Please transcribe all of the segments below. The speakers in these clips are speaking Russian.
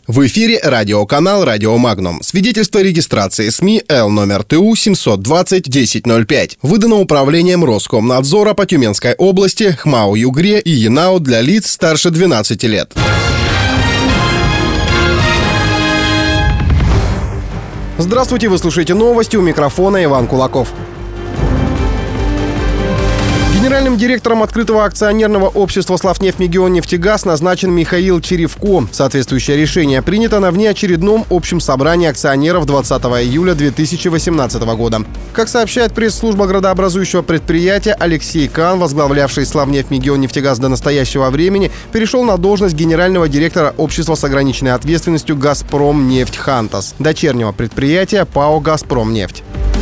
В эфире радиоканал «Радио Магнум». Свидетельство регистрации СМИ Л номер ТУ 720-1005. Выдано Управлением Роскомнадзора по Тюменской области, ХМАО Югре и ЯНАО для лиц старше 12 лет. Здравствуйте, вы слушаете новости, у микрофона Иван Кулаков. Генеральным директором открытого акционерного общества «Славнефть-Мегионнефтегаз» назначен Михаил Черевко. Соответствующее решение принято на внеочередном общем собрании акционеров 20 июля 2018 года. Как сообщает пресс-служба градообразующего предприятия, Алексей Кан, возглавлявший «Славнефть-Мегионнефтегаз» до настоящего времени, перешел на должность генерального директора общества с ограниченной ответственностью «Газпромнефть-Хантас», дочернего предприятия ПАО «Газпромнефть».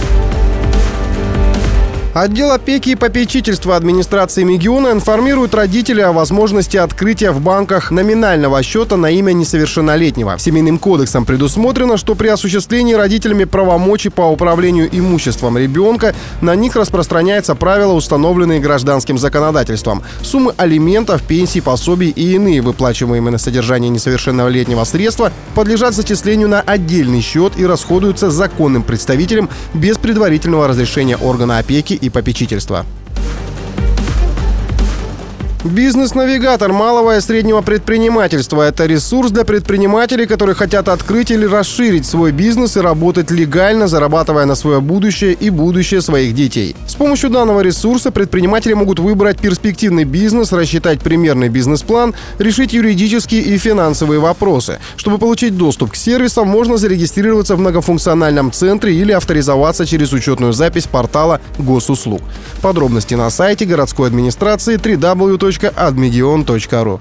Отдел опеки и попечительства администрации Мегиона информирует родителей о возможности открытия в банках номинального счета на имя несовершеннолетнего. Семейным кодексом предусмотрено, что при осуществлении родителями правомочий по управлению имуществом ребенка на них распространяются правила, установленные гражданским законодательством. Суммы алиментов, пенсий, пособий и иные выплачиваемые на содержание несовершеннолетнего средства подлежат зачислению на отдельный счет и расходуются законным представителем без предварительного разрешения органа опеки и попечительства. Бизнес-навигатор малого и среднего предпринимательства – это ресурс для предпринимателей, которые хотят открыть или расширить свой бизнес и работать легально, зарабатывая на свое будущее и будущее своих детей. С помощью данного ресурса предприниматели могут выбрать перспективный бизнес, рассчитать примерный бизнес-план, решить юридические и финансовые вопросы. Чтобы получить доступ к сервисам, можно зарегистрироваться в многофункциональном центре или авторизоваться через учетную запись портала госуслуг. Подробности на сайте городской администрации www.admegion.ru.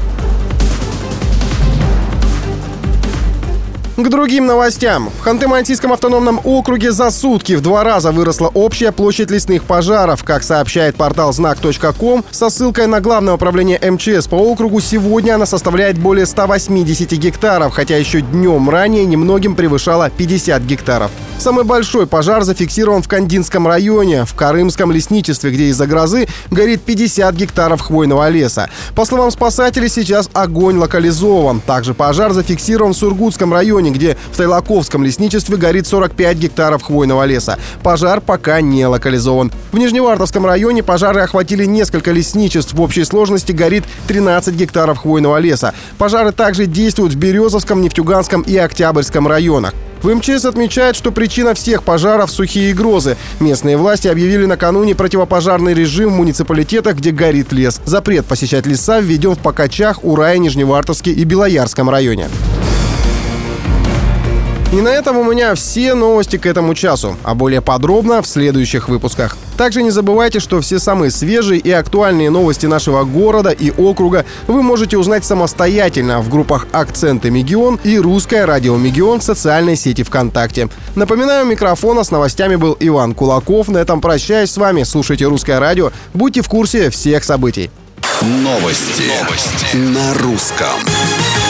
К другим новостям. В Ханты-Мансийском автономном округе за сутки в 2 раза выросла общая площадь лесных пожаров. Как сообщает портал знак.ком, со ссылкой на Главное управление МЧС по округу, сегодня она составляет более 180 гектаров, хотя еще днем ранее немногим превышала 50 гектаров. Самый большой пожар зафиксирован в Кандинском районе, в Карымском лесничестве, где из-за грозы горит 50 гектаров хвойного леса. По словам спасателей, сейчас огонь локализован. Также пожар зафиксирован в Сургутском районе, где в Тайлаковском лесничестве горит 45 гектаров хвойного леса. Пожар пока не локализован. В Нижневартовском районе пожары охватили несколько лесничеств. В общей сложности горит 13 гектаров хвойного леса. Пожары также действуют в Березовском, Нефтьюганском и Октябрьском районах. В МЧС отмечают, что причина всех пожаров – сухие грозы. Местные власти объявили накануне противопожарный режим в муниципалитетах, где горит лес. Запрет посещать леса введен в Покачах, Урае, Нижневартовске и Белоярском районе. И на этом у меня все новости к этому часу, а более подробно в следующих выпусках. Также не забывайте, что все самые свежие и актуальные новости нашего города и округа вы можете узнать самостоятельно в группах «Акценты Мегион» и «Русское радио Мегион» в социальной сети ВКонтакте. Напоминаю, микрофона с новостями был Иван Кулаков. На этом прощаюсь с вами. Слушайте «Русское радио». Будьте в курсе всех событий. Новости на русском.